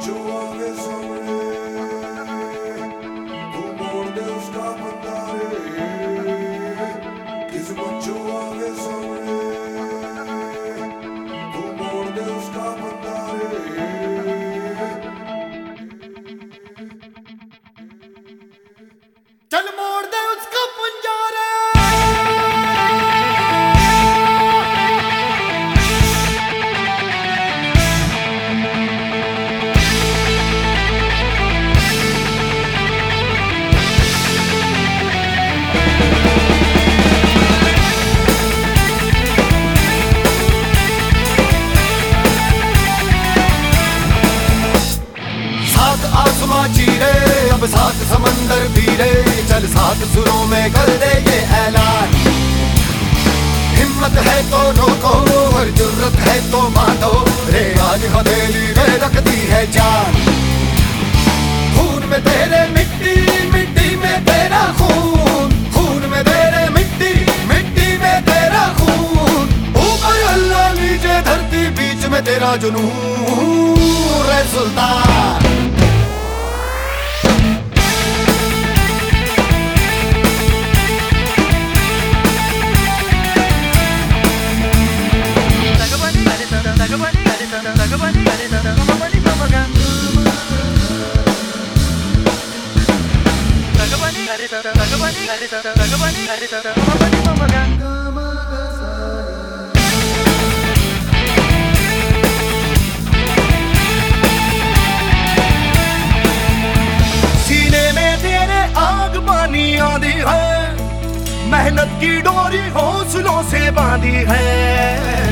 जो आवे सामने तू मोड़ दे उसका बंदा रे। किस्मत जो आवे सामने तू मोड़ दे उसका बंदा रे। चल मोड़ दे उसका पंजा रे। आसमां चीरे अब सात समंदर पीरे, चल सात सुरों में कर दे ये ऐलान। हिम्मत है तो रोको और जुर्रत है तो मानो रे, आज हथेली में रख दी है जान। खून में तेरे मिट्टी, मिट्टी में तेरा खून, खून में तेरे मिट्टी, मिट्टी में तेरा खून। ऊपर अल्लाह नीचे धरती बीच में तेरा जुनून रे सुल्तान। सीने में तेरे आग पानी आंधी है, मेहनत की डोरी हौसलों से बांधी है।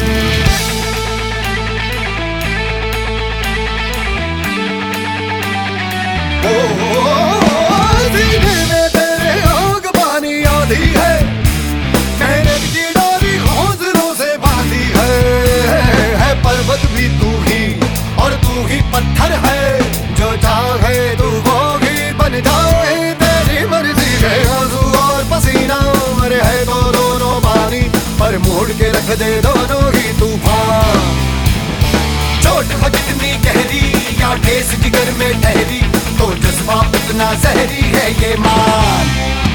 सीने में तेरे आग पानी आंधी है, मेहनत की डोरी हौसलों से बांधी है। पर्वत भी तू ही और तू ही पत्थर है, जो चाहे तू वो ही बन जाए, तेरी मर्जी है। आंसू और पसीना मरे है तो दोनों पानी, पर मोड़ के रख दे दोनों ही तूफान। चोट हो जितनी गहरी या ठेस जिगर में ठहरी, तो जज्बा उतना जहरी है ये मान।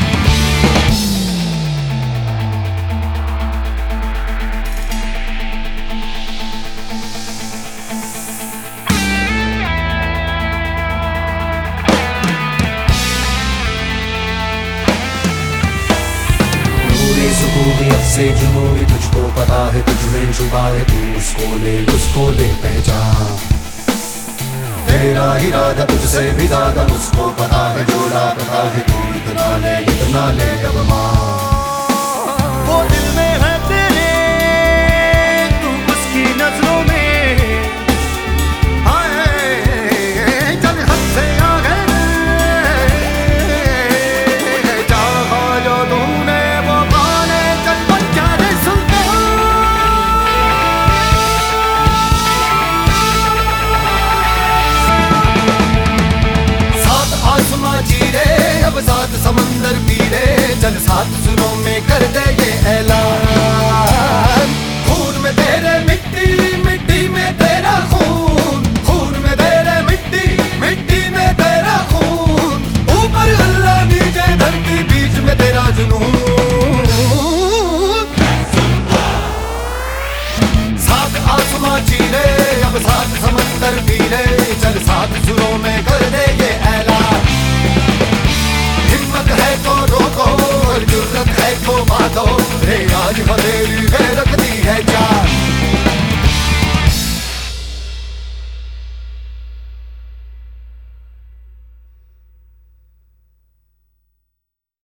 सुकूनियत से जुनूनी तुझको पता है, तुझ में छुपा है, तू उसको ले पहचान। तेरा इरादा तुझसे भी ज्यादा उसको पता है, जो लापता है तू इतना ले अब मान। वो दिल में है